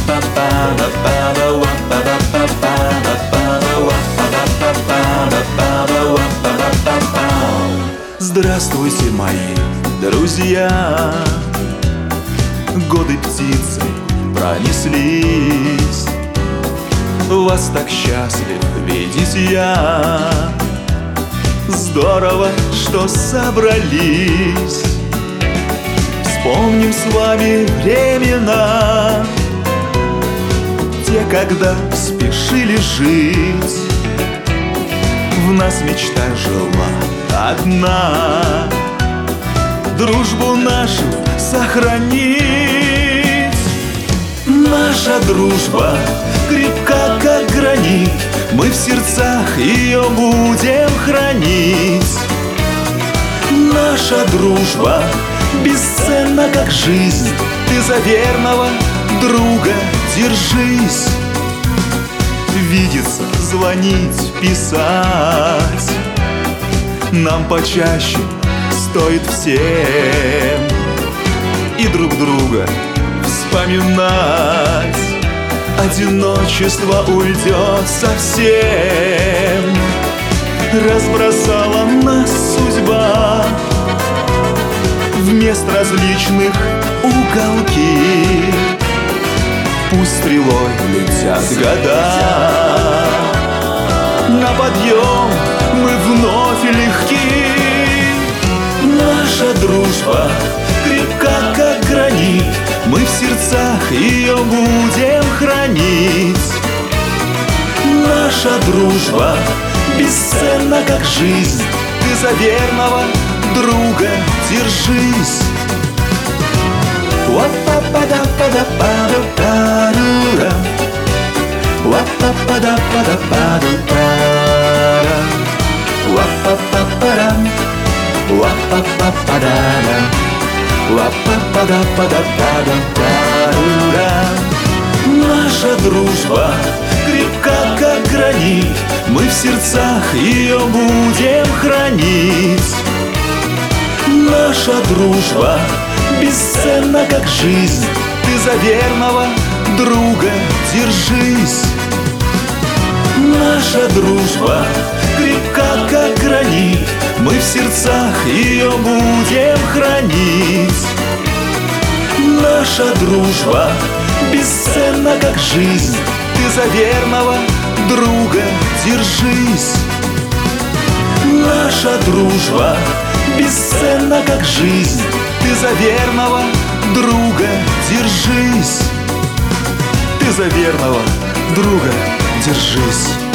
Здравствуйте, мои друзья! Годы птицей пронеслись, вас так счастлив видеть я. Здорово, что собрались. Вспомним с вами времена, те, когда спешили жить. В нас мечта жила одна, дружбу нашу сохранить. Наша дружба крепка, как гранит, мы в сердцах ее будем хранить. Наша дружба бесценна, как жизнь, ты за верного друга держись. Видеться, звонить, писать нам почаще стоит всем, и друг друга вспоминать. Одиночество уйдет совсем. Разбросала нас судьба в мест различных уголки. Пусть стрелой летят года, на подъем мы вновь легки. Наша дружба крепка, как гранит, мы в сердцах ее будем хранить. Наша дружба бесценна, как жизнь, ты за верного друга держись. Наша дружба крепка, как гранит, мы в сердцах ее будем хранить. Наша дружба бесценна, как жизнь, ты за верного друга держись. Наша дружба крепка, как гранит, мы в сердцах ее будем хранить. Наша дружба бесценна, как жизнь, ты за верного друга держись. Наша дружба бесценна, как жизнь, ты за верного друга держись. Ты за верного друга держись.